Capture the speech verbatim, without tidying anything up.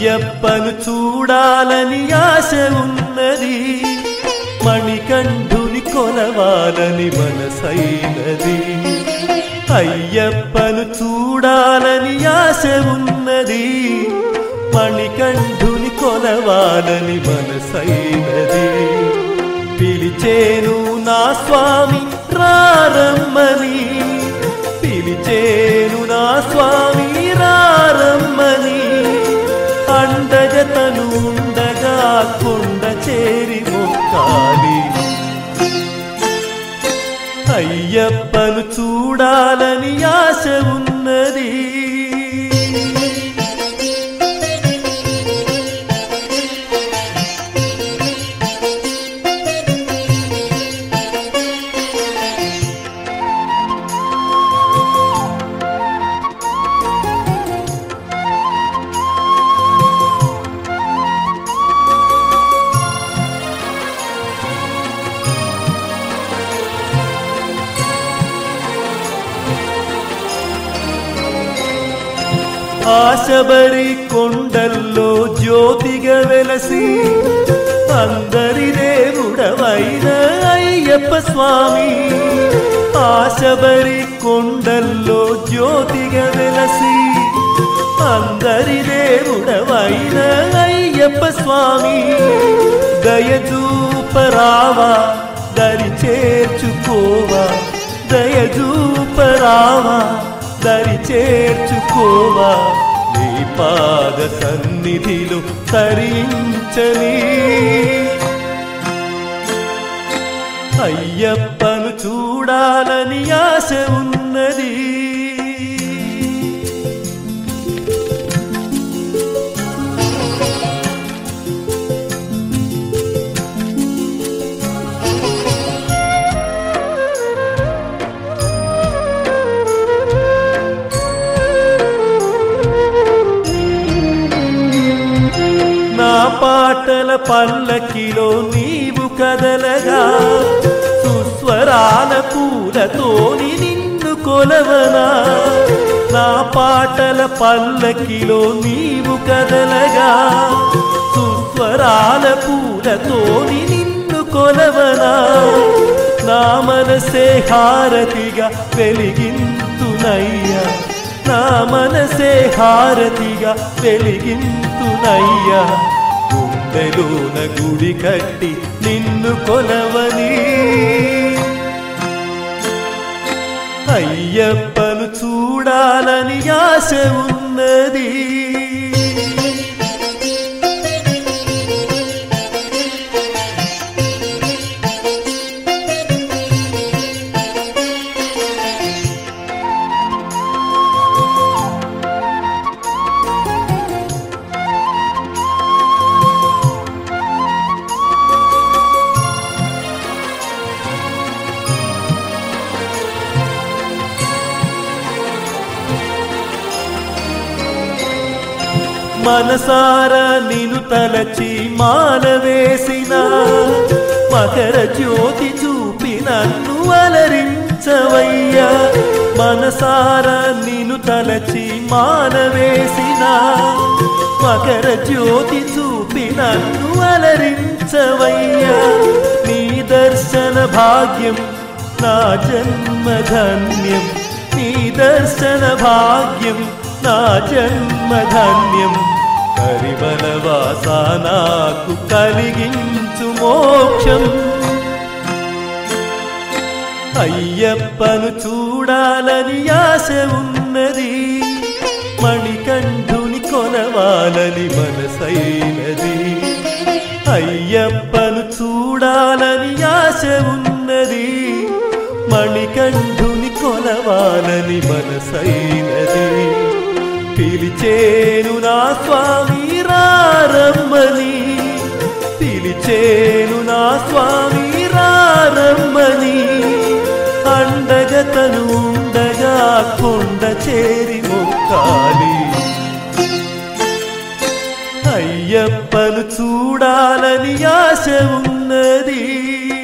అయ్యప్పను చూడాలని ఆశ ఉన్నది, మణికంఠుని కొలవాలని మనసైనది. అయ్యప్పను చూడాలని ఆశ ఉన్నది, మణికంఠుని కొలవాలని మనసైనది. పిలిచేను నా స్వామి రారమ్మని, పిలిచేను నా స్వామి రారమ్మని. అండగతను ఉండగా కొండ చేరి మొక్కాలి. అయ్యప్పను చూడాలని ఆశ ఉన్నది. ఆశబరి కొండల్లో జ్యోతిగా వెలసి అందరి దేవుడవైన అయ్యప్ప స్వామి. ఆశబరి కొండల్లో జ్యోతిగా వెలసి అందరి దేవుడవైన అయ్యప్ప స్వామి. దయచూపరావా దరి చేర్చుకోవా, దయచూపరావా దరి చేర్చుకోవా. నీ పాద సన్నిధిలో తరించని. అయ్యప్పను చూడాలని ఆశ ఉన్నది. నా పాటల పల్లకిలో నీవు కదలగా, సుస్వరాల పూలతోని నిన్ను కొలవనా. నా పాటల పల్లకిలో నీవు కదలగా, సుస్వరాల పూలతోని నిన్ను కొలవనా. నా మనసే హారతిగా వెలిగింతునయ్యా, నా మనసే హారతిగా వెలిగింతునయ్యా. గుండెలోన గుడి కట్టి నిన్ను కొలవని. అయ్యప్పను చూడాలని ఆశ ఉన్నది. మనసారా నిను తలచి మాల వేసిన, మకర జ్యోతి చూపి నన్ను అలరించవయ్యా. మనసారా నిను తలచి మాల వేసిన, మకర జ్యోతి చూపి నన్ను అలరించవయ్యా. నీ దర్శన భాగ్యం నా జన్మధన్యం, నీ దర్శన భాగ్యం నా జన్మధన్యం. కరిమలవాస నాకు కలిగించు మోక్షం. అయ్యప్పను చూడాలని ఆశ ఉన్నది, మణికంఠుని కొలవాలని మనసైనది. అయ్యప్పను చూడాలని ఆశ ఉన్నది, మణికంఠుని కొలవాలని మనసైనది. పిలిచేను నా స్వామి రారమ్మని, పిలిచేను నా స్వామి రారమ్మని. అండగతను ఉండగా కొండ చేరి మొక్కాలి. అయ్యప్పను చూడాలని ఆశ ఉన్నది.